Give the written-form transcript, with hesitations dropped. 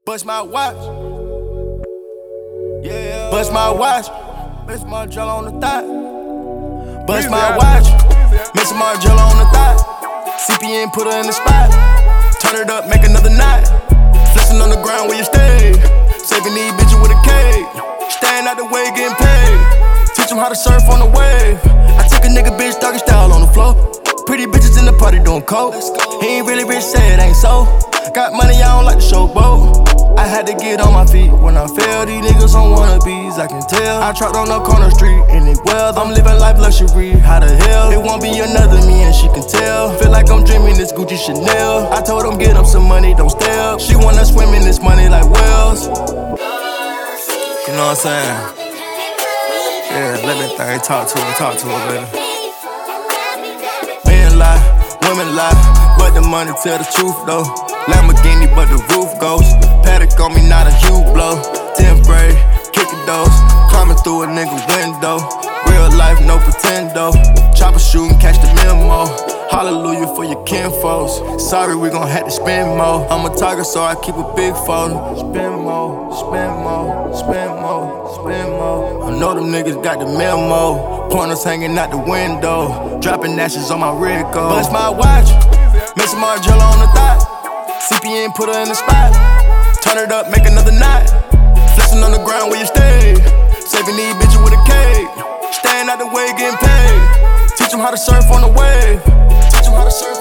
Bust my watch. Yeah. Bust my watch. Miss Margiela on the thigh. Bust my watch. Miss Margiela on the thigh. CPN put her in the spot. Turn it up, make another night. Flexing on the ground where you stay. Saving these bitches with a cake. Staying out the way, getting paid. Teach them how to surf on the wave. I took a nigga bitch, doggy style on the floor. Pretty bitches in the party doing coke. He ain't really rich, say it ain't so. Got money, I don't like to showboat. I had to get on my feet when I fell. These niggas on wannabes, I can tell. I trapped on the corner street and it well. I'm living life luxury, how the hell? It won't be another me and she can tell. Feel like I'm dreaming this Gucci Chanel. I told them get up some money, don't stale. She wanna swim in this money like whales. You know what I'm saying? Yeah, let that thing talk to her, baby. Men lie, women lie, but the money tell the truth though. Lamborghini, but the roof goes. Paddock on me, not a huge blow. 10th grade, kicking doors. Climbing through a nigga window. Real life, no pretendo. Chopper shooting, catch the memo. Hallelujah for your kinfolks. Sorry, we gon' have to spend more. I'm a tiger, so I keep a big photo. Spend more, spend more, spend more, spend more. I know them niggas got the memo. Pointers hanging out the window. Dropping ashes on my Rico. Bust my watch. Miss Margiela on the thigh. CPN put her in the spot. Turn it up, make another night. Flexing on the ground where you stay. Saving these bitches with a cake. Staying out the way, getting paid. Teach them how to surf on the wave. Teach them how to surf.